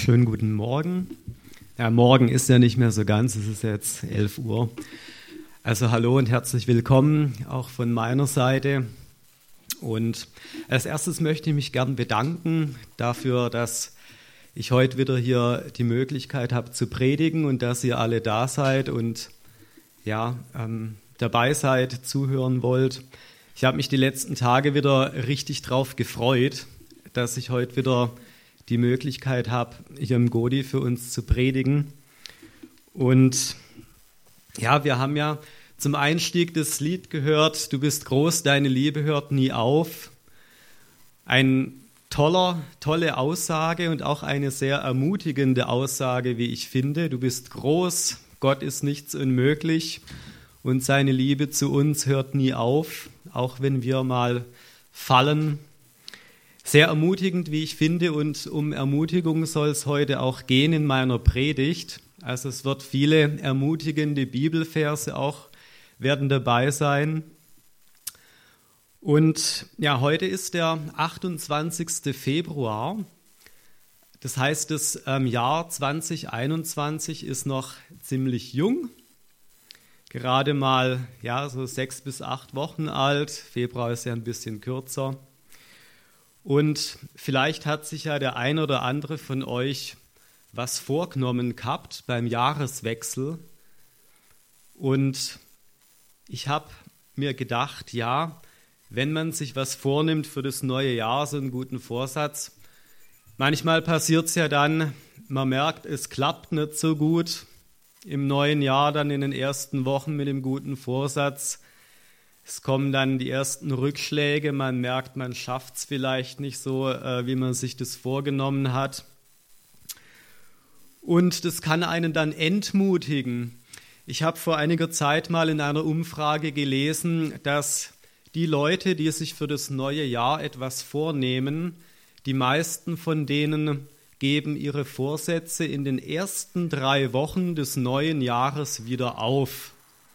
Schönen guten Morgen. Ja, morgen ist ja nicht mehr so ganz, es ist jetzt 11 Uhr. Also hallo und herzlich willkommen, auch von meiner Seite. Und als erstes möchte ich mich gern bedanken dafür, dass ich heute wieder hier die Möglichkeit habe zu predigen und dass ihr alle da seid und dabei seid, zuhören wollt. Ich habe mich die letzten Tage wieder richtig drauf gefreut, dass ich heute wieder die Möglichkeit habe, hier im Godi für uns zu predigen. Und ja, wir haben ja zum Einstieg das Lied gehört, Du bist groß, deine Liebe hört nie auf. Eine tolle Aussage und auch eine sehr ermutigende Aussage, wie ich finde. Du bist groß, Gott ist nichts unmöglich und seine Liebe zu uns hört nie auf, auch wenn wir mal fallen. Sehr ermutigend, wie ich finde, und um Ermutigung soll es heute auch gehen in meiner Predigt. Also es wird viele ermutigende Bibelverse auch werden dabei sein. Und ja, heute ist der 28. Februar. Das heißt, das Jahr 2021 ist noch ziemlich jung. Gerade mal so 6 bis 8 Wochen alt. Februar ist ja ein bisschen kürzer. Und vielleicht hat sich ja der ein oder andere von euch was vorgenommen gehabt beim Jahreswechsel. Und ich habe mir gedacht, wenn man sich was vornimmt für das neue Jahr, so einen guten Vorsatz, manchmal passiert es ja dann, man merkt, es klappt nicht so gut im neuen Jahr, dann in den ersten Wochen mit dem guten Vorsatz. Es kommen dann die ersten Rückschläge, man merkt, man schafft es vielleicht nicht so, wie man sich das vorgenommen hat. Und das kann einen dann entmutigen. Ich habe vor einiger Zeit mal in einer Umfrage gelesen, dass die Leute, die sich für das neue Jahr etwas vornehmen, die meisten von denen geben ihre Vorsätze in den ersten 3 Wochen des neuen Jahres wieder auf.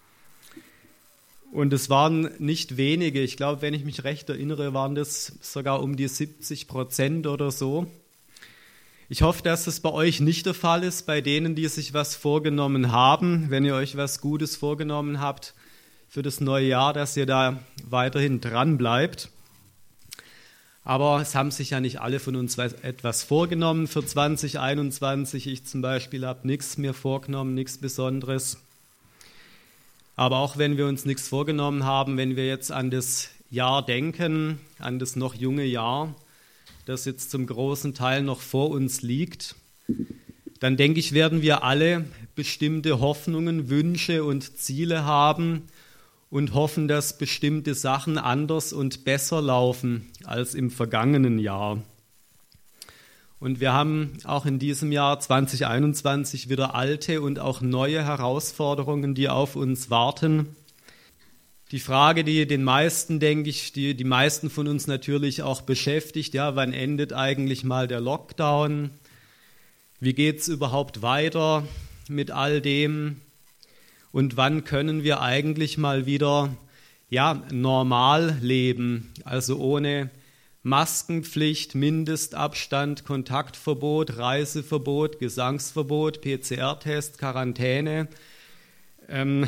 Und es waren nicht wenige, ich glaube, wenn ich mich recht erinnere, waren das sogar um die 70% oder so. Ich hoffe, dass das bei euch nicht der Fall ist, bei denen, die sich was vorgenommen haben. Wenn ihr euch was Gutes vorgenommen habt für das neue Jahr, dass ihr da weiterhin dran bleibt. Aber es haben sich ja nicht alle von uns etwas vorgenommen für 2021. Ich zum Beispiel habe nichts mir vorgenommen, nichts Besonderes. Aber auch wenn wir uns nichts vorgenommen haben, wenn wir jetzt an das Jahr denken, an das noch junge Jahr, das jetzt zum großen Teil noch vor uns liegt, dann denke ich, werden wir alle bestimmte Hoffnungen, Wünsche und Ziele haben und hoffen, dass bestimmte Sachen anders und besser laufen als im vergangenen Jahr. Und wir haben auch in diesem Jahr 2021 wieder alte und auch neue Herausforderungen, die auf uns warten. Die Frage, die den meisten, denke ich, die meisten von uns natürlich auch beschäftigt, wann endet eigentlich mal der Lockdown? Wie geht es überhaupt weiter mit all dem? Und wann können wir eigentlich mal wieder normal leben, also ohne Maskenpflicht, Mindestabstand, Kontaktverbot, Reiseverbot, Gesangsverbot, PCR-Test, Quarantäne. Waren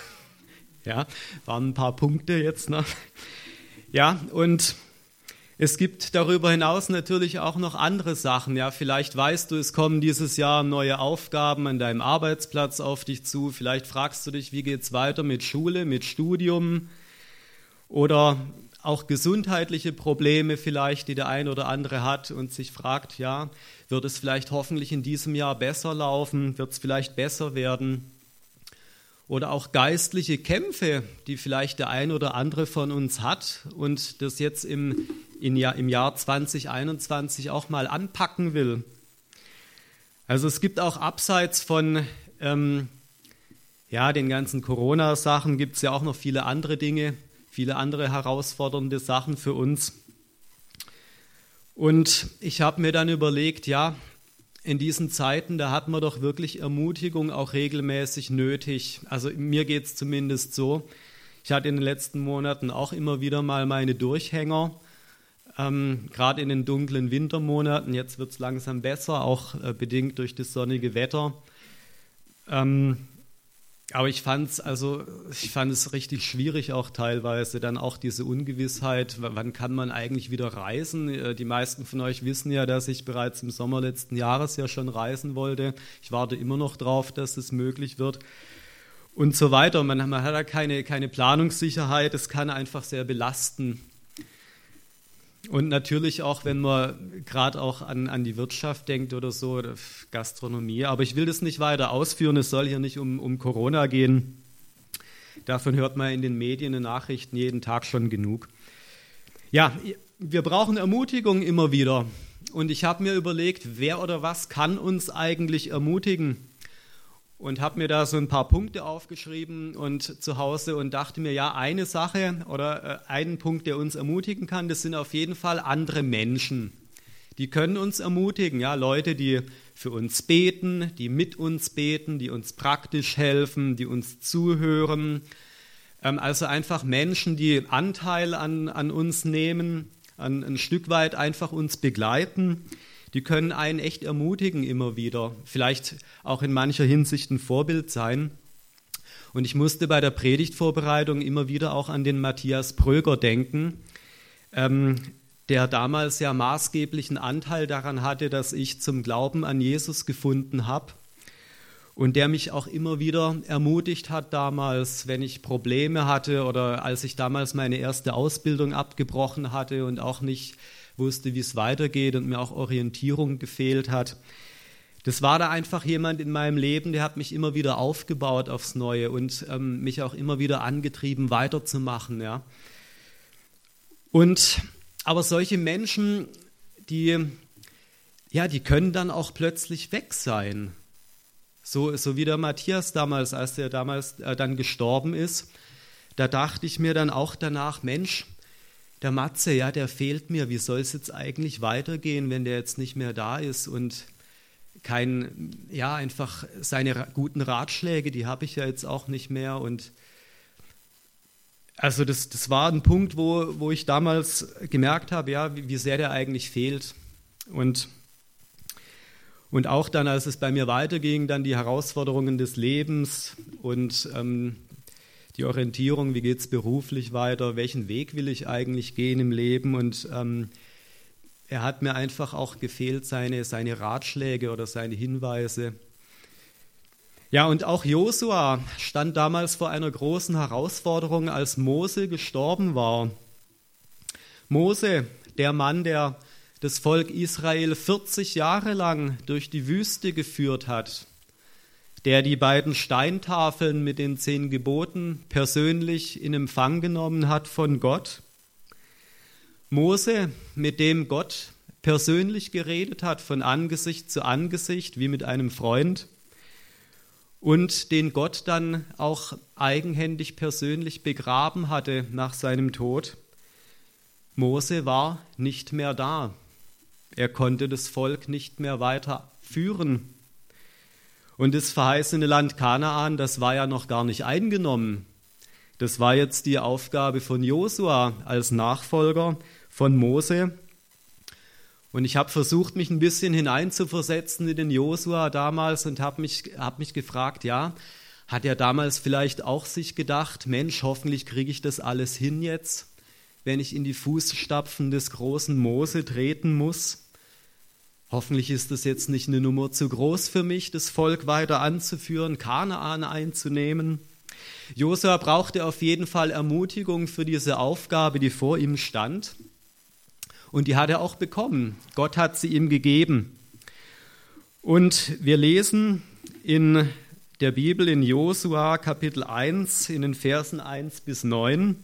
ein paar Punkte jetzt noch. Ja, und es gibt darüber hinaus natürlich auch noch andere Sachen. Ja, vielleicht weißt du, es kommen dieses Jahr neue Aufgaben an deinem Arbeitsplatz auf dich zu. Vielleicht fragst du dich, wie geht's weiter mit Schule, mit Studium oder auch gesundheitliche Probleme vielleicht, die der ein oder andere hat und sich fragt, wird es vielleicht hoffentlich in diesem Jahr besser laufen, wird es vielleicht besser werden? Oder auch geistliche Kämpfe, die vielleicht der ein oder andere von uns hat und das jetzt im Jahr 2021 auch mal anpacken will. Also es gibt auch abseits von den ganzen Corona-Sachen, gibt es ja auch noch viele andere Dinge, viele andere herausfordernde Sachen für uns. Und ich habe mir dann überlegt, in diesen Zeiten, da hat man doch wirklich Ermutigung auch regelmäßig nötig. Also mir geht es zumindest so. Ich hatte in den letzten Monaten auch immer wieder mal meine Durchhänger. gerade in den dunklen Wintermonaten. Jetzt wird es langsam besser, auch bedingt durch das sonnige Wetter. Aber ich fand es richtig schwierig auch teilweise, dann auch diese Ungewissheit, wann kann man eigentlich wieder reisen? Die meisten von euch wissen ja, dass ich bereits im Sommer letzten Jahres ja schon reisen wollte. Ich warte immer noch drauf, dass es möglich wird und so weiter. Man hat da keine Planungssicherheit, es kann einfach sehr belasten. Und natürlich auch, wenn man gerade auch an die Wirtschaft denkt oder so, Gastronomie. Aber ich will das nicht weiter ausführen, es soll hier nicht um Corona gehen. Davon hört man in den Medien, in den Nachrichten jeden Tag schon genug. Ja, wir brauchen Ermutigung immer wieder. Und ich habe mir überlegt, wer oder was kann uns eigentlich ermutigen? Und habe mir da so ein paar Punkte aufgeschrieben und zu Hause und dachte mir, ja, eine Sache oder einen Punkt, der uns ermutigen kann, das sind auf jeden Fall andere Menschen. Die können uns ermutigen, ja, Leute, die für uns beten, die mit uns beten, die uns praktisch helfen, die uns zuhören. Also einfach Menschen, die Anteil an uns nehmen, ein Stück weit einfach uns begleiten. Die können einen echt ermutigen immer wieder, vielleicht auch in mancher Hinsicht ein Vorbild sein. Und ich musste bei der Predigtvorbereitung immer wieder auch an den Matthias Bröger denken, der damals ja maßgeblichen Anteil daran hatte, dass ich zum Glauben an Jesus gefunden habe und der mich auch immer wieder ermutigt hat damals, wenn ich Probleme hatte oder als ich damals meine erste Ausbildung abgebrochen hatte und auch nicht wusste, wie es weitergeht und mir auch Orientierung gefehlt hat. Das war da einfach jemand in meinem Leben, der hat mich immer wieder aufgebaut aufs Neue und mich auch immer wieder angetrieben, weiterzumachen. Ja. Aber solche Menschen, die können dann auch plötzlich weg sein. So wie der Matthias damals, als der damals dann gestorben ist, da dachte ich mir dann auch danach, Mensch, der Matze, ja, der fehlt mir. Wie soll es jetzt eigentlich weitergehen, wenn der jetzt nicht mehr da ist und einfach seine guten Ratschläge, die habe ich ja jetzt auch nicht mehr. Und also das war ein Punkt, wo ich damals gemerkt habe, ja, wie sehr der eigentlich fehlt. Und auch dann, als es bei mir weiterging, dann die Herausforderungen des Lebens und die Orientierung, wie geht es beruflich weiter, welchen Weg will ich eigentlich gehen im Leben und er hat mir einfach auch gefehlt, seine Ratschläge oder seine Hinweise. Ja, und auch Josua stand damals vor einer großen Herausforderung, als Mose gestorben war. Mose, der Mann, der das Volk Israel 40 Jahre lang durch die Wüste geführt hat, der die beiden Steintafeln mit den 10 Geboten persönlich in Empfang genommen hat von Gott. Mose, mit dem Gott persönlich geredet hat, von Angesicht zu Angesicht, wie mit einem Freund, und den Gott dann auch eigenhändig persönlich begraben hatte nach seinem Tod. Mose war nicht mehr da. Er konnte das Volk nicht mehr weiterführen. Und das verheißene Land Kanaan, das war ja noch gar nicht eingenommen. Das war jetzt die Aufgabe von Josua als Nachfolger von Mose. Und ich habe versucht, mich ein bisschen hineinzuversetzen in den Josua damals und habe mich gefragt, ja, hat er damals vielleicht auch sich gedacht, Mensch, hoffentlich kriege ich das alles hin jetzt, wenn ich in die Fußstapfen des großen Mose treten muss? Hoffentlich ist es jetzt nicht eine Nummer zu groß für mich, das Volk weiter anzuführen, Kanaan einzunehmen. Josua brauchte auf jeden Fall Ermutigung für diese Aufgabe, die vor ihm stand. Und die hat er auch bekommen. Gott hat sie ihm gegeben. Und wir lesen in der Bibel in Josua Kapitel 1 in den Versen 1 bis 9.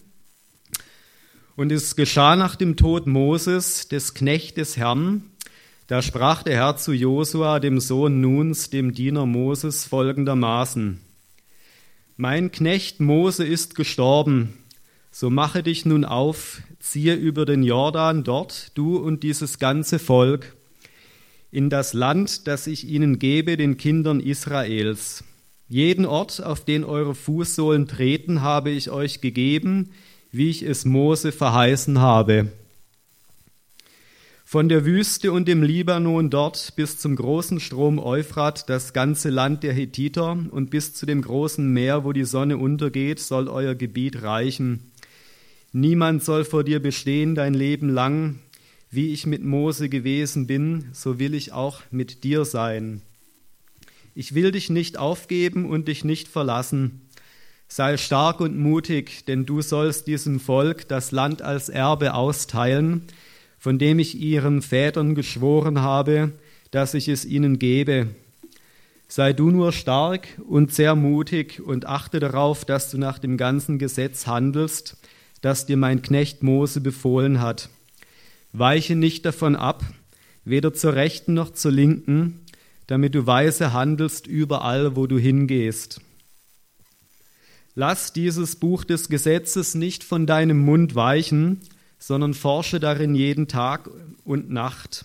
Und es geschah nach dem Tod Moses, des Knechtes Herrn. Da sprach der Herr zu Josua, dem Sohn Nuns, dem Diener Moses, folgendermaßen: Mein Knecht Mose ist gestorben, so mache dich nun auf, ziehe über den Jordan dort, du und dieses ganze Volk, in das Land, das ich ihnen gebe, den Kindern Israels. Jeden Ort, auf den eure Fußsohlen treten, habe ich euch gegeben, wie ich es Mose verheißen habe. Von der Wüste und dem Libanon dort bis zum großen Strom Euphrat, das ganze Land der Hethiter, und bis zu dem großen Meer, wo die Sonne untergeht, soll euer Gebiet reichen. Niemand soll vor dir bestehen dein Leben lang. Wie ich mit Mose gewesen bin, so will ich auch mit dir sein. Ich will dich nicht aufgeben und dich nicht verlassen. Sei stark und mutig, denn du sollst diesem Volk das Land als Erbe austeilen, von dem ich ihren Vätern geschworen habe, dass ich es ihnen gebe. Sei du nur stark und sehr mutig und achte darauf, dass du nach dem ganzen Gesetz handelst, das dir mein Knecht Mose befohlen hat. Weiche nicht davon ab, weder zur Rechten noch zur Linken, damit du weise handelst überall, wo du hingehst. Lass dieses Buch des Gesetzes nicht von deinem Mund weichen, sondern forsche darin Tag und Nacht,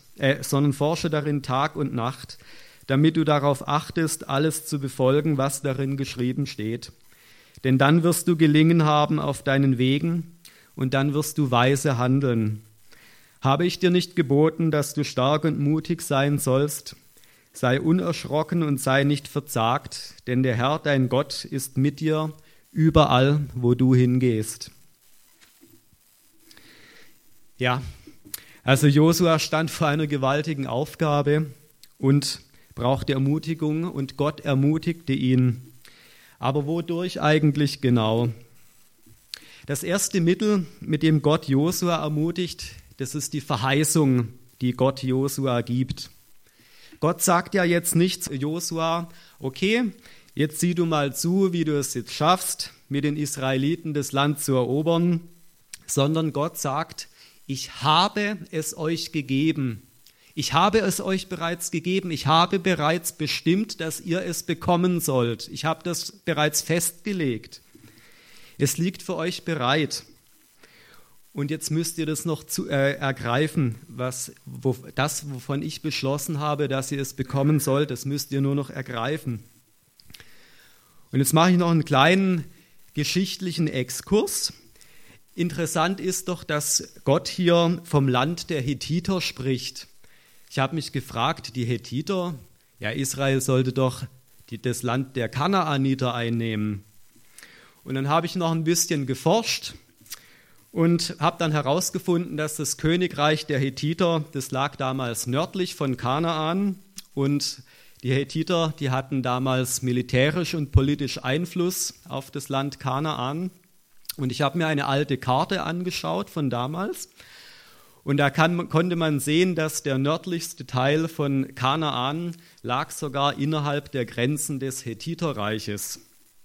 damit du darauf achtest, alles zu befolgen, was darin geschrieben steht. Denn dann wirst du Gelingen haben auf deinen Wegen und dann wirst du weise handeln. Habe ich dir nicht geboten, dass du stark und mutig sein sollst? Sei unerschrocken und sei nicht verzagt, denn der Herr, dein Gott, ist mit dir überall, wo du hingehst. Ja, also Josua stand vor einer gewaltigen Aufgabe und brauchte Ermutigung und Gott ermutigte ihn. Aber wodurch eigentlich genau? Das erste Mittel, mit dem Gott Josua ermutigt, das ist die Verheißung, die Gott Josua gibt. Gott sagt ja jetzt nicht zu Josua, okay, jetzt sieh du mal zu, wie du es jetzt schaffst, mit den Israeliten das Land zu erobern, sondern Gott sagt, ich habe es euch gegeben. Ich habe es euch bereits gegeben. Ich habe bereits bestimmt, dass ihr es bekommen sollt. Ich habe das bereits festgelegt. Es liegt für euch bereit. Und jetzt müsst ihr das noch ergreifen, wovon ich beschlossen habe, dass ihr es bekommen sollt, das müsst ihr nur noch ergreifen. Und jetzt mache ich noch einen kleinen geschichtlichen Exkurs. Interessant ist doch, dass Gott hier vom Land der Hethiter spricht. Ich habe mich gefragt, die Hethiter, ja, Israel sollte doch das Land der Kanaaniter einnehmen. Und dann habe ich noch ein bisschen geforscht und habe dann herausgefunden, dass das Königreich der Hethiter, das lag damals nördlich von Kanaan, und die Hethiter, die hatten damals militärisch und politisch Einfluss auf das Land Kanaan. Und ich habe mir eine alte Karte angeschaut von damals. Und da konnte man sehen, dass der nördlichste Teil von Kanaan lag sogar innerhalb der Grenzen des Hethiterreiches.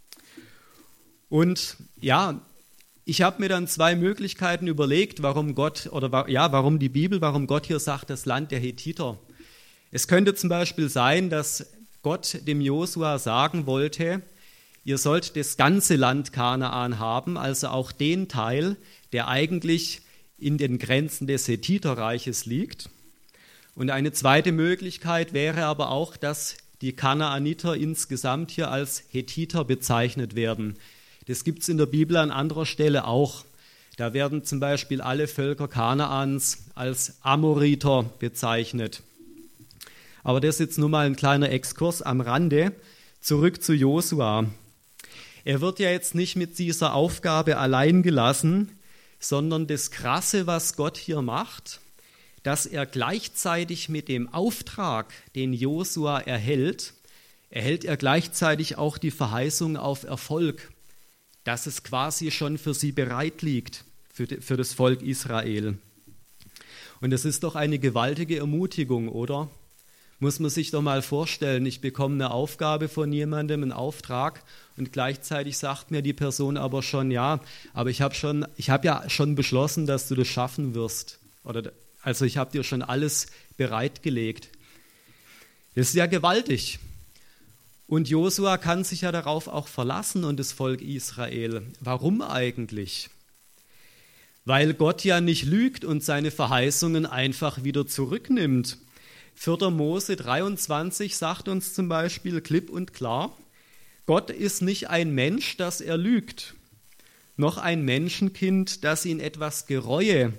Und ja, ich habe mir dann zwei Möglichkeiten überlegt, warum Gott hier sagt, das Land der Hethiter. Es könnte zum Beispiel sein, dass Gott dem Josua sagen wollte, ihr sollt das ganze Land Kanaan haben, also auch den Teil, der eigentlich in den Grenzen des Hethiterreiches liegt. Und eine zweite Möglichkeit wäre aber auch, dass die Kanaaniter insgesamt hier als Hethiter bezeichnet werden. Das gibt es in der Bibel an anderer Stelle auch. Da werden zum Beispiel alle Völker Kanaans als Amoriter bezeichnet. Aber das ist jetzt nur mal ein kleiner Exkurs am Rande. Zurück zu Josua. Er wird ja jetzt nicht mit dieser Aufgabe allein gelassen, sondern das Krasse, was Gott hier macht, dass er gleichzeitig mit dem Auftrag, den Josua erhält er gleichzeitig auch die Verheißung auf Erfolg, dass es quasi schon für sie bereit liegt, für das Volk Israel. Und das ist doch eine gewaltige Ermutigung, oder? Muss man sich doch mal vorstellen, ich bekomme eine Aufgabe von jemandem, einen Auftrag, und gleichzeitig sagt mir die Person aber schon, ja, aber ich habe ja schon beschlossen, dass du das schaffen wirst. Also ich habe dir schon alles bereitgelegt. Das ist ja gewaltig. Und Josua kann sich ja darauf auch verlassen und das Volk Israel. Warum eigentlich? Weil Gott ja nicht lügt und seine Verheißungen einfach wieder zurücknimmt. 4. Mose 23 sagt uns zum Beispiel klipp und klar, Gott ist nicht ein Mensch, dass er lügt, noch ein Menschenkind, das ihn etwas gereue,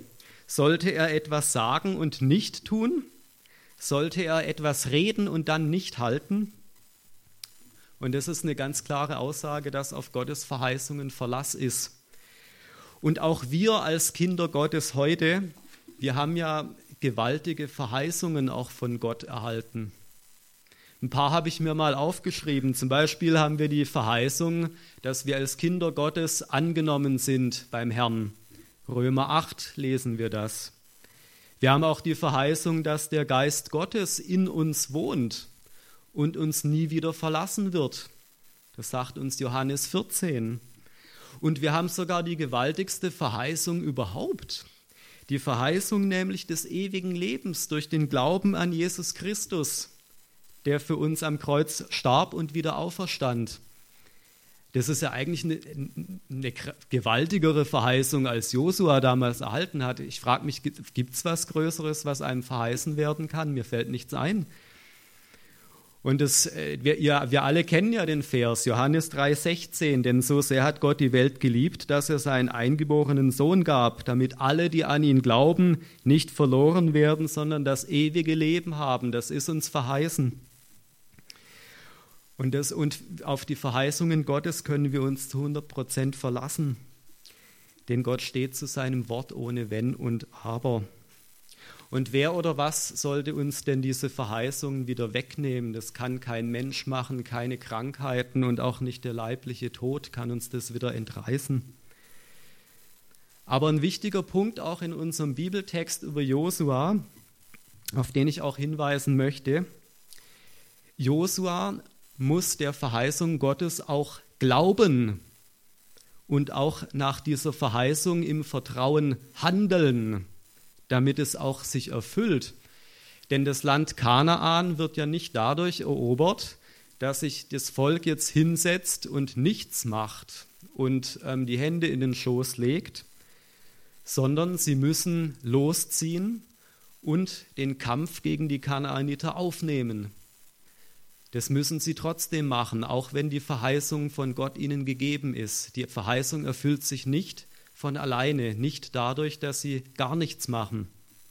Sollte er etwas sagen und nicht tun? Sollte er etwas reden und dann nicht halten? Und das ist eine ganz klare Aussage, dass auf Gottes Verheißungen Verlass ist. Und auch wir als Kinder Gottes heute, wir haben ja gewaltige Verheißungen auch von Gott erhalten. Ein paar habe ich mir mal aufgeschrieben. Zum Beispiel haben wir die Verheißung, dass wir als Kinder Gottes angenommen sind beim Herrn. Römer 8 lesen wir das. Wir haben auch die Verheißung, dass der Geist Gottes in uns wohnt und uns nie wieder verlassen wird. Das sagt uns Johannes 14. Und wir haben sogar die gewaltigste Verheißung überhaupt. Die Verheißung nämlich des ewigen Lebens durch den Glauben an Jesus Christus, der für uns am Kreuz starb und wieder auferstand. Das ist ja eigentlich eine gewaltigere Verheißung, als Josua damals erhalten hatte. Ich frage mich, gibt es was Größeres, was einem verheißen werden kann? Mir fällt nichts ein. Und wir alle kennen ja den Vers, Johannes 3,16, denn so sehr hat Gott die Welt geliebt, dass er seinen eingeborenen Sohn gab, damit alle, die an ihn glauben, nicht verloren werden, sondern das ewige Leben haben. Das ist uns verheißen. Und auf die Verheißungen Gottes können wir uns zu 100% verlassen. Denn Gott steht zu seinem Wort ohne Wenn und Aber. Und wer oder was sollte uns denn diese Verheißungen wieder wegnehmen? Das kann kein Mensch machen, keine Krankheiten und auch nicht der leibliche Tod kann uns das wieder entreißen. Aber ein wichtiger Punkt auch in unserem Bibeltext über Josua, auf den ich auch hinweisen möchte: Josua muss der Verheißung Gottes auch glauben und auch nach dieser Verheißung im Vertrauen handeln, damit es auch sich erfüllt. Denn das Land Kanaan wird ja nicht dadurch erobert, dass sich das Volk jetzt hinsetzt und nichts macht und die Hände in den Schoß legt, sondern sie müssen losziehen und den Kampf gegen die Kanaaniter aufnehmen. Das müssen sie trotzdem machen, auch wenn die Verheißung von Gott ihnen gegeben ist. Die Verheißung erfüllt sich nicht von alleine, nicht dadurch, dass sie gar nichts machen.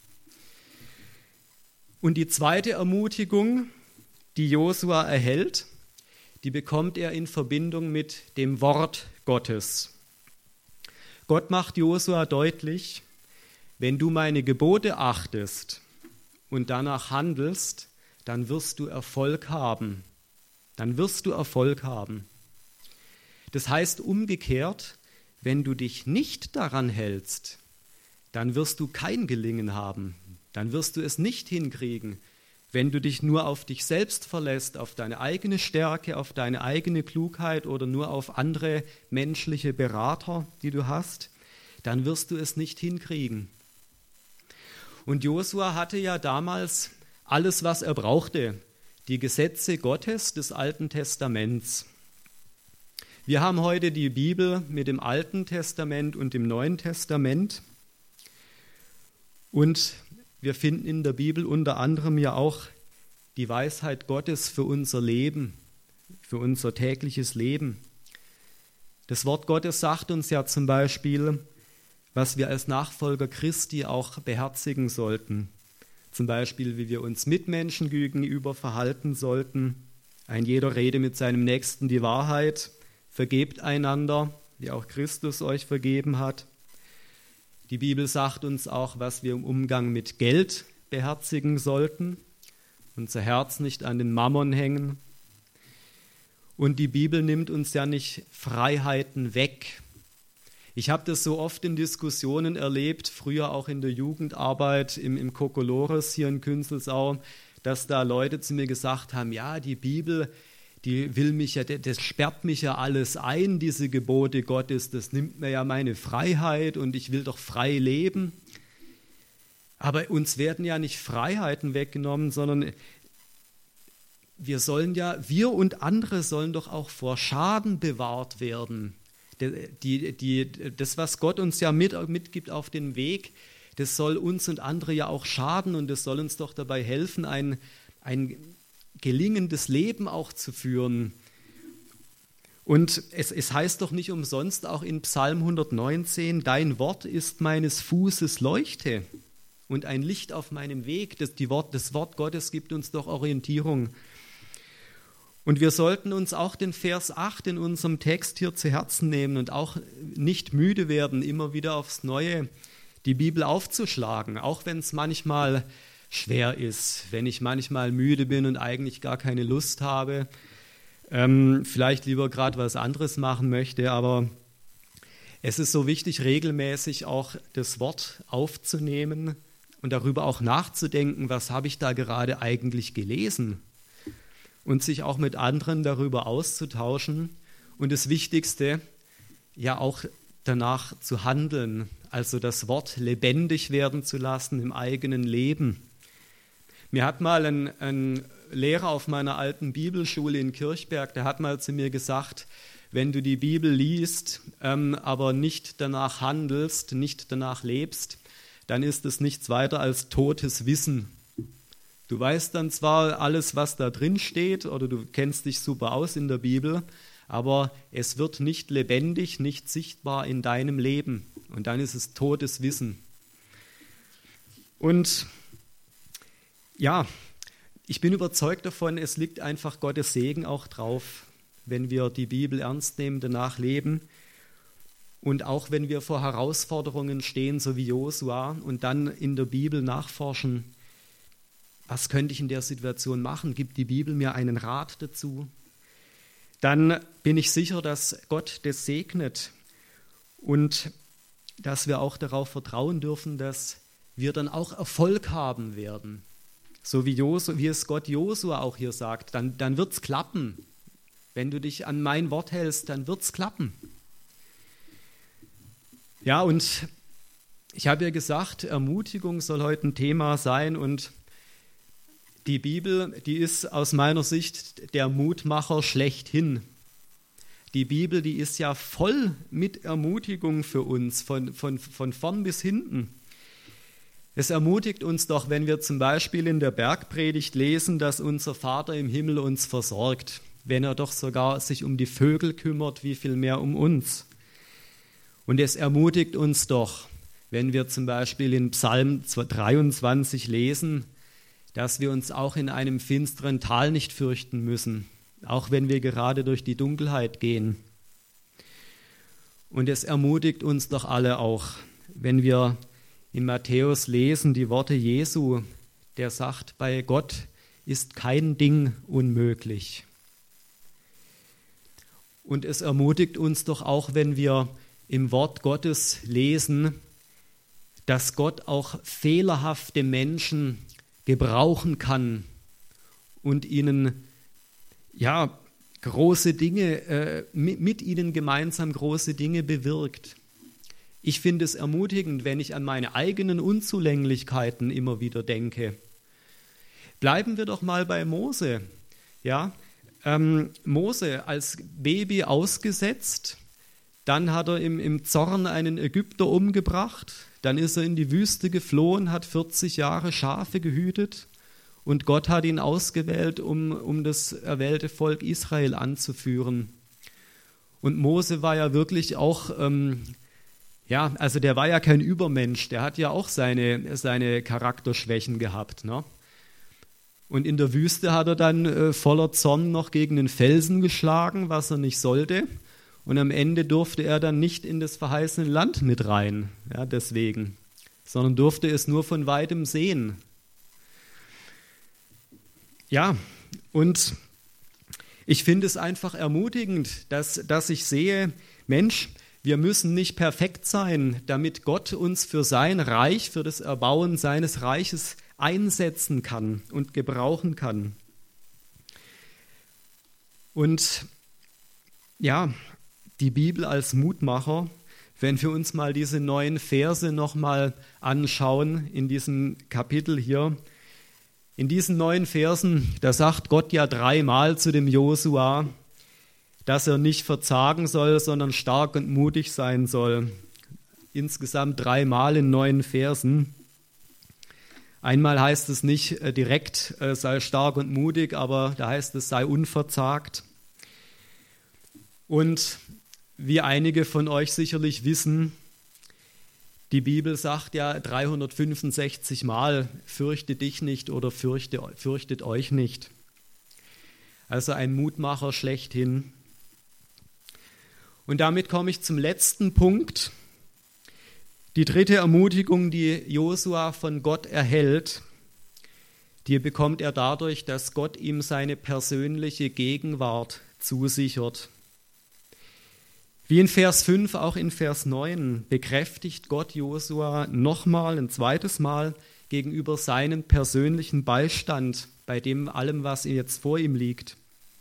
Und die zweite Ermutigung, die Josua erhält, die bekommt er in Verbindung mit dem Wort Gottes. Gott macht Josua deutlich: Wenn du meine Gebote achtest und danach handelst, dann wirst du Erfolg haben. Dann wirst du Erfolg haben. Das heißt umgekehrt, wenn du dich nicht daran hältst, dann wirst du kein Gelingen haben. Dann wirst du es nicht hinkriegen. Wenn du dich nur auf dich selbst verlässt, auf deine eigene Stärke, auf deine eigene Klugheit oder nur auf andere menschliche Berater, die du hast, dann wirst du es nicht hinkriegen. Und Josua hatte ja damals alles, was er brauchte, die Gesetze Gottes des Alten Testaments. Wir haben heute die Bibel mit dem Alten Testament und dem Neuen Testament. Und wir finden in der Bibel unter anderem ja auch die Weisheit Gottes für unser Leben, für unser tägliches Leben. Das Wort Gottes sagt uns ja zum Beispiel, was wir als Nachfolger Christi auch beherzigen sollten. Zum Beispiel, wie wir uns Mitmenschen gegenüber verhalten sollten. Ein jeder rede mit seinem Nächsten die Wahrheit. Vergebt einander, wie auch Christus euch vergeben hat. Die Bibel sagt uns auch, was wir im Umgang mit Geld beherzigen sollten. Unser Herz nicht an den Mammon hängen. Und die Bibel nimmt uns ja nicht Freiheiten weg. Ich habe das so oft in Diskussionen erlebt, früher auch in der Jugendarbeit im Kokolores hier in Künzelsau, dass da Leute zu mir gesagt haben, ja, die Bibel, die will mich ja, das sperrt mich ja alles ein, diese Gebote Gottes, das nimmt mir ja meine Freiheit und ich will doch frei leben. Aber uns werden ja nicht Freiheiten weggenommen, sondern wir und andere sollen doch auch vor Schaden bewahrt werden. Das, was Gott uns ja mitgibt auf den Weg, das soll uns und andere ja auch schaden und das soll uns doch dabei helfen, ein gelingendes Leben auch zu führen. Und es heißt doch nicht umsonst auch in Psalm 119, dein Wort ist meines Fußes Leuchte und ein Licht auf meinem Weg. Das Wort Gottes gibt uns doch Orientierung. Und wir sollten uns auch den Vers 8 in unserem Text hier zu Herzen nehmen und auch nicht müde werden, immer wieder aufs Neue die Bibel aufzuschlagen, auch wenn es manchmal schwer ist, wenn ich manchmal müde bin und eigentlich gar keine Lust habe, vielleicht lieber gerade was anderes machen möchte, aber es ist so wichtig, regelmäßig auch das Wort aufzunehmen und darüber auch nachzudenken, was habe ich da gerade eigentlich gelesen und sich auch mit anderen darüber auszutauschen und das Wichtigste, ja auch danach zu handeln, also das Wort lebendig werden zu lassen im eigenen Leben. Mir hat mal ein Lehrer auf meiner alten Bibelschule in Kirchberg, der hat mal zu mir gesagt, wenn du die Bibel liest, aber nicht danach handelst, nicht danach lebst, dann ist es nichts weiter als totes Wissen. Du weißt dann zwar alles, was da drin steht, oder du kennst dich super aus in der Bibel, aber es wird nicht lebendig, nicht sichtbar in deinem Leben. Und dann ist es totes Wissen. Und ja, ich bin überzeugt davon, es liegt einfach Gottes Segen auch drauf, wenn wir die Bibel ernst nehmen, danach leben. Und auch wenn wir vor Herausforderungen stehen, so wie Josua, und dann in der Bibel nachforschen, was könnte ich in der Situation machen? Gibt die Bibel mir einen Rat dazu? Dann bin ich sicher, dass Gott das segnet und dass wir auch darauf vertrauen dürfen, dass wir dann auch Erfolg haben werden. So wie es Gott Josua auch hier sagt, dann wird es klappen. Wenn du dich an mein Wort hältst, dann wird es klappen. Ja, und ich habe ja gesagt, Ermutigung soll heute ein Thema sein und die Bibel, die ist aus meiner Sicht der Mutmacher schlechthin. Die Bibel, die ist ja voll mit Ermutigung für uns, von vorn bis hinten. Es ermutigt uns doch, wenn wir zum Beispiel in der Bergpredigt lesen, dass unser Vater im Himmel uns versorgt, wenn er doch sogar sich um die Vögel kümmert, wie viel mehr um uns. Und es ermutigt uns doch, wenn wir zum Beispiel in Psalm 23 lesen, dass wir uns auch in einem finsteren Tal nicht fürchten müssen, auch wenn wir gerade durch die Dunkelheit gehen. Und es ermutigt uns doch alle auch, wenn wir in Matthäus lesen die Worte Jesu, der sagt, bei Gott ist kein Ding unmöglich. Und es ermutigt uns doch auch, wenn wir im Wort Gottes lesen, dass Gott auch fehlerhafte Menschen gebrauchen kann und ihnen große Dinge, mit ihnen gemeinsam große Dinge bewirkt. Ich finde es ermutigend, wenn ich an meine eigenen Unzulänglichkeiten immer wieder denke. Bleiben wir doch mal bei Mose. Ja, Mose als Baby ausgesetzt, dann hat er im Zorn einen Ägypter umgebracht, dann ist er in die Wüste geflohen, hat 40 Jahre Schafe gehütet und Gott hat ihn ausgewählt, um das erwählte Volk Israel anzuführen. Und Mose war ja wirklich auch, der war ja kein Übermensch, der hat ja auch seine Charakterschwächen gehabt, ne? Und in der Wüste hat er dann voller Zorn noch gegen den Felsen geschlagen, was er nicht sollte. Und am Ende durfte er dann nicht in das verheißene Land mit rein, ja, deswegen, sondern durfte es nur von weitem sehen. Ja, und ich finde es einfach ermutigend, dass ich sehe, Mensch, wir müssen nicht perfekt sein, damit Gott uns für sein Reich, für das Erbauen seines Reiches einsetzen kann und gebrauchen kann. Und ja, die Bibel als Mutmacher, wenn wir uns mal diese 9 Verse nochmal anschauen in diesem Kapitel hier. In diesen 9 Versen, da sagt Gott ja 3-mal zu dem Josua, dass er nicht verzagen soll, sondern stark und mutig sein soll. Insgesamt 3-mal in 9 Versen. Einmal heißt es nicht direkt, sei stark und mutig, aber da heißt es, sei unverzagt. Und wie einige von euch sicherlich wissen, die Bibel sagt ja 365 Mal, fürchte dich nicht oder fürchtet euch nicht. Also ein Mutmacher schlechthin. Und damit komme ich zum letzten Punkt. Die dritte Ermutigung, die Josua von Gott erhält, die bekommt er dadurch, dass Gott ihm seine persönliche Gegenwart zusichert. Wie in Vers 5, auch in Vers 9, bekräftigt Gott Josua nochmal, ein zweites Mal, gegenüber seinen persönlichen Beistand bei dem allem, was jetzt vor ihm liegt.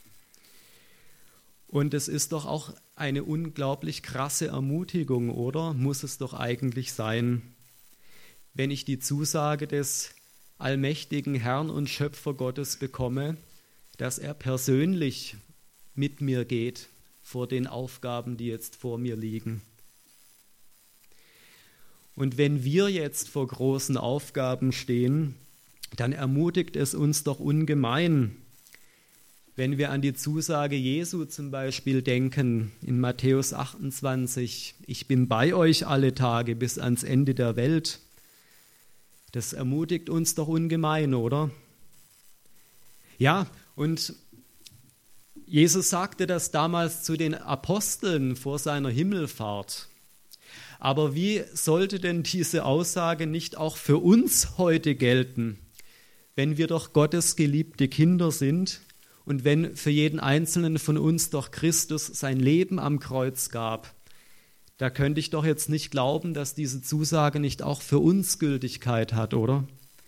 Und es ist doch auch eine unglaublich krasse Ermutigung, oder? Muss es doch eigentlich sein, wenn ich die Zusage des allmächtigen Herrn und Schöpfer Gottes bekomme, dass er persönlich mit mir geht vor den Aufgaben, die jetzt vor mir liegen. Und wenn wir jetzt vor großen Aufgaben stehen, dann ermutigt es uns doch ungemein, wenn wir an die Zusage Jesu zum Beispiel denken, in Matthäus 28, ich bin bei euch alle Tage bis ans Ende der Welt. Das ermutigt uns doch ungemein, oder? Ja, und Jesus sagte das damals zu den Aposteln vor seiner Himmelfahrt. Aber wie sollte denn diese Aussage nicht auch für uns heute gelten, wenn wir doch Gottes geliebte Kinder sind und wenn für jeden Einzelnen von uns doch Christus sein Leben am Kreuz gab? Da könnte ich doch jetzt nicht glauben, dass diese Zusage nicht auch für uns Gültigkeit hat, oder?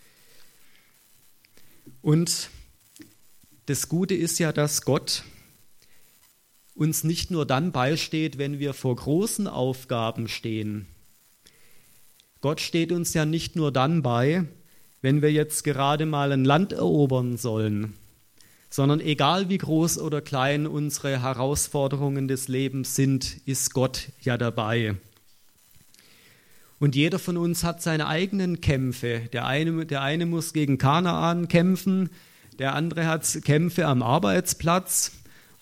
Und das Gute ist ja, dass Gott uns nicht nur dann beisteht, wenn wir vor großen Aufgaben stehen. Gott steht uns ja nicht nur dann bei, wenn wir jetzt gerade mal ein Land erobern sollen, sondern egal wie groß oder klein unsere Herausforderungen des Lebens sind, ist Gott ja dabei. Und jeder von uns hat seine eigenen Kämpfe. Der eine muss gegen Kanaan kämpfen, der andere hat Kämpfe am Arbeitsplatz.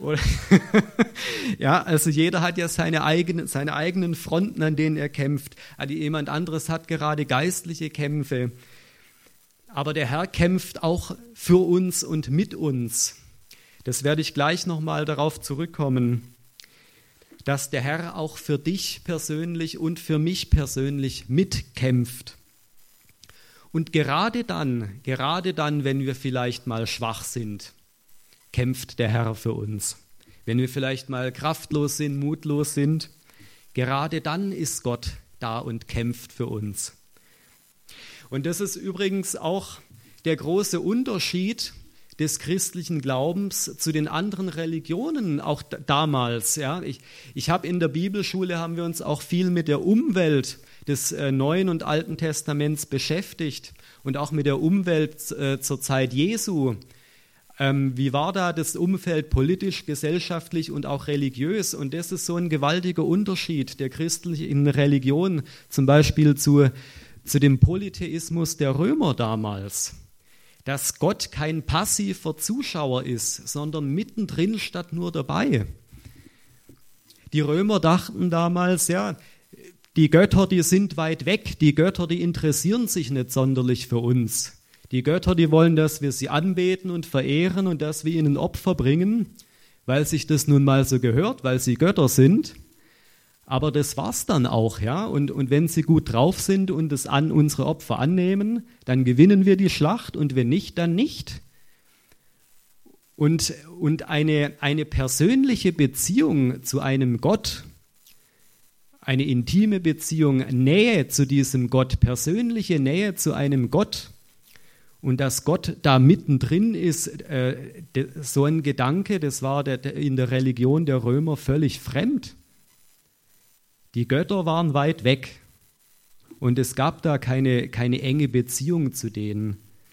Ja, also jeder hat ja seine eigenen Fronten, an denen er kämpft. Jemand anderes hat gerade geistliche Kämpfe. Aber der Herr kämpft auch für uns und mit uns. Das werde ich gleich nochmal darauf zurückkommen, dass der Herr auch für dich persönlich und für mich persönlich mitkämpft. Und gerade dann, wenn wir vielleicht mal schwach sind, kämpft der Herr für uns. Wenn wir vielleicht mal kraftlos sind, mutlos sind, gerade dann ist Gott da und kämpft für uns. Und das ist übrigens auch der große Unterschied des christlichen Glaubens zu den anderen Religionen, auch damals. Ja. Ich habe in der Bibelschule, haben wir uns auch viel mit der Umwelt des Neuen und Alten Testaments beschäftigt und auch mit der Umwelt zur Zeit Jesu. Wie war da das Umfeld politisch, gesellschaftlich und auch religiös? Und das ist so ein gewaltiger Unterschied der christlichen Religion, zum Beispiel zu dem Polytheismus der Römer damals. Dass Gott kein passiver Zuschauer ist, sondern mittendrin statt nur dabei. Die Römer dachten damals, ja, die Götter, die sind weit weg, die Götter, die interessieren sich nicht sonderlich für uns. Die Götter, die wollen, dass wir sie anbeten und verehren und dass wir ihnen Opfer bringen, weil sich das nun mal so gehört, weil sie Götter sind. Aber das war's dann auch, ja. Und wenn sie gut drauf sind und unsere Opfer annehmen, dann gewinnen wir die Schlacht und wenn nicht, dann nicht. Und eine persönliche Beziehung zu einem Gott, eine intime Beziehung, Nähe zu diesem Gott, persönliche Nähe zu einem Gott, und dass Gott da mittendrin ist, so ein Gedanke, das war in der Religion der Römer völlig fremd. Die Götter waren weit weg und es gab da keine enge Beziehung zu denen.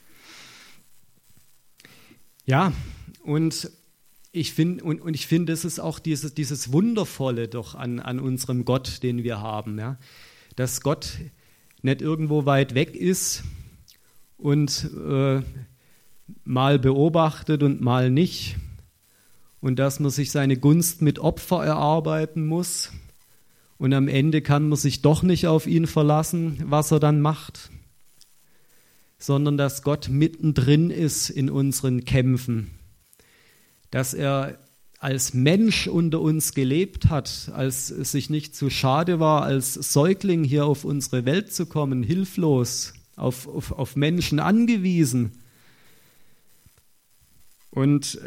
Ja, und ich finde, das ist auch dieses Wundervolle doch an unserem Gott, den wir haben, ja? Dass Gott nicht irgendwo weit weg ist und mal beobachtet und mal nicht und dass man sich seine Gunst mit Opfer erarbeiten muss und am Ende kann man sich doch nicht auf ihn verlassen, was er dann macht, sondern dass Gott mittendrin ist in unseren Kämpfen, dass er als Mensch unter uns gelebt hat, als es sich nicht zu schade war, als Säugling hier auf unsere Welt zu kommen, hilflos, auf Menschen angewiesen. Und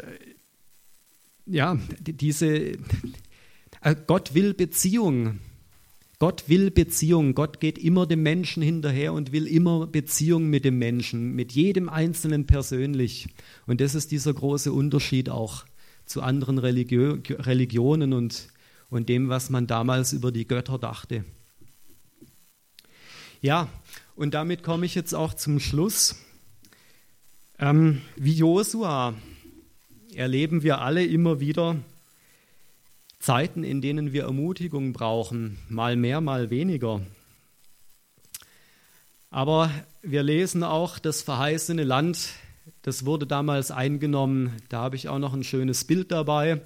Gott will Beziehung. Gott will Beziehung. Gott geht immer dem Menschen hinterher und will immer Beziehung mit dem Menschen, mit jedem Einzelnen persönlich. Und das ist dieser große Unterschied auch zu anderen Religionen und dem, was man damals über die Götter dachte. Ja, und damit komme ich jetzt auch zum Schluss. Wie Josua erleben wir alle immer wieder Zeiten, in denen wir Ermutigung brauchen, mal mehr, mal weniger. Aber wir lesen auch, das verheißene Land, das wurde damals eingenommen. Da habe ich auch noch ein schönes Bild dabei.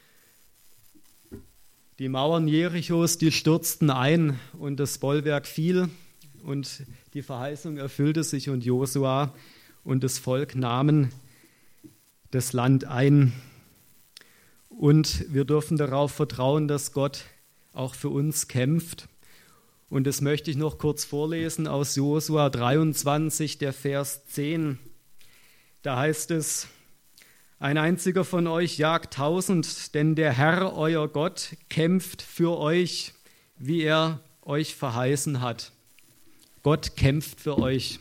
Die Mauern Jerichos, die stürzten ein und das Bollwerk fiel und die Verheißung erfüllte sich und Josua und das Volk nahmen das Land ein. Und wir dürfen darauf vertrauen, dass Gott auch für uns kämpft. Und das möchte ich noch kurz vorlesen aus Josua 23, der Vers 10. Da heißt es: Ein einziger von euch jagt 1000, denn der Herr, euer Gott, kämpft für euch, wie er euch verheißen hat. Gott kämpft für euch.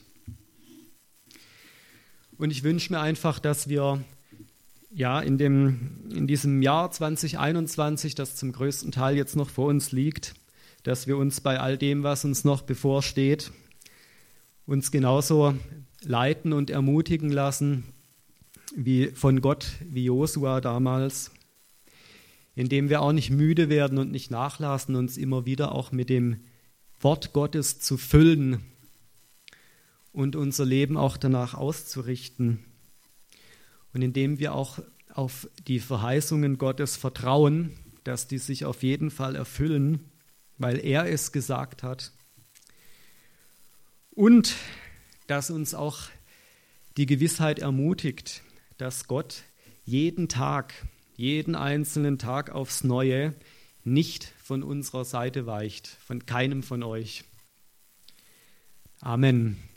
Und ich wünsche mir einfach, dass wir in diesem Jahr 2021, das zum größten Teil jetzt noch vor uns liegt, dass wir uns bei all dem, was uns noch bevorsteht, uns genauso leiten und ermutigen lassen wie von Gott, wie Josua damals, indem wir auch nicht müde werden und nicht nachlassen, uns immer wieder auch mit dem Wort Gottes zu füllen und unser Leben auch danach auszurichten. Und indem wir auch auf die Verheißungen Gottes vertrauen, dass die sich auf jeden Fall erfüllen, weil er es gesagt hat. Und dass uns auch die Gewissheit ermutigt, dass Gott jeden Tag, jeden einzelnen Tag aufs Neue nicht von unserer Seite weicht, von keinem von euch. Amen.